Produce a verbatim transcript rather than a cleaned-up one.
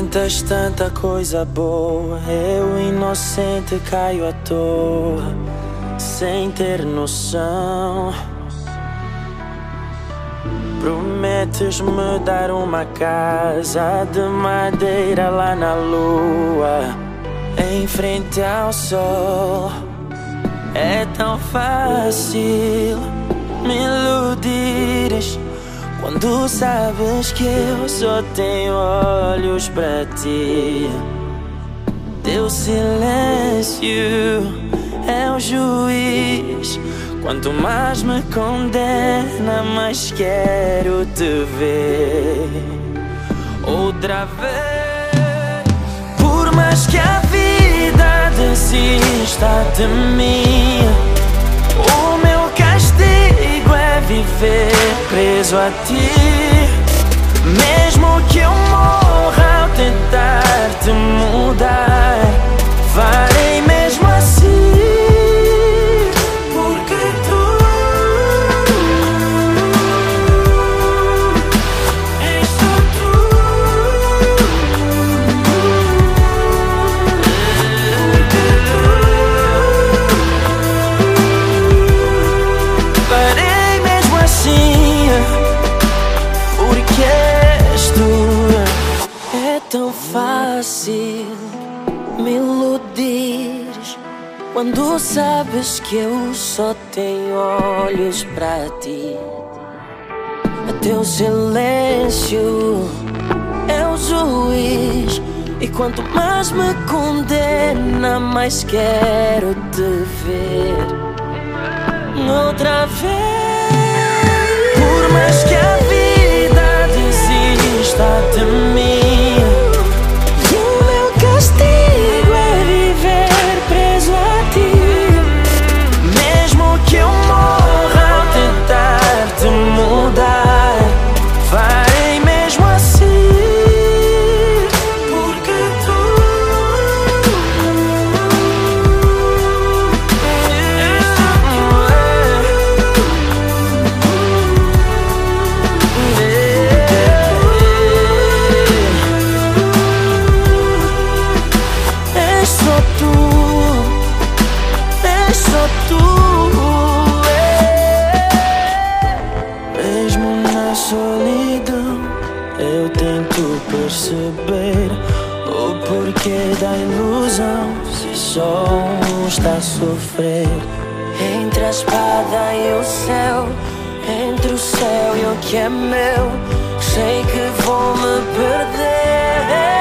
Tentas tanta coisa boa, eu inocente caio à toa, sem ter noção. Prometes-me dar uma casa de madeira lá na lua, em frente ao sol. É tão fácil me iludires quando sabes que eu só tenho olhos para ti. Teu silêncio é o juiz. Quanto mais me condena, mais quero te ver outra vez. Por mais que a vida desista de mim, o meu castigo é viver preso a ti. Mesmo que eu morra ao tentar te mudar, farei mesmo assim. Tão fácil me iludires quando sabes que eu só tenho olhos para ti. Teu silêncio é o juiz, e quanto mais me condena, mais quero te ver outra vez. Por mais que a vida desista de mim, eu tento perceber o porquê da ilusão, se só um está a sofrer. Entre a espada e o céu, entre o céu e o que é meu, sei que vou me perder.